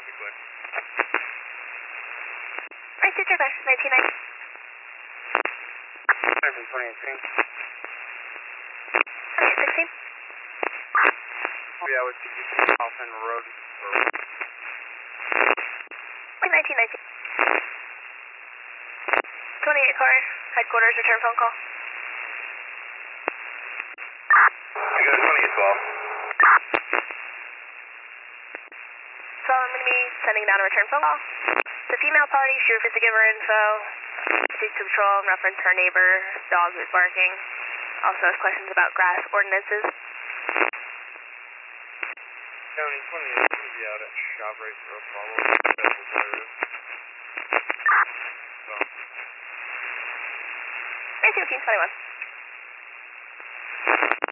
I'd be clear. Right, teacher, 1990. 2018. 2016. Yeah, with Hoffman Road. 1919. 28 car, headquarters, return phone call. I go to 2012. So I'm going to be sending down a return phone call. The female party, she refused to give her info. Seeks to patrol and reference her neighbor, dog who's barking. Also has questions about grass ordinances. County 28, going to be out at Shop Race Road, following So. 1921.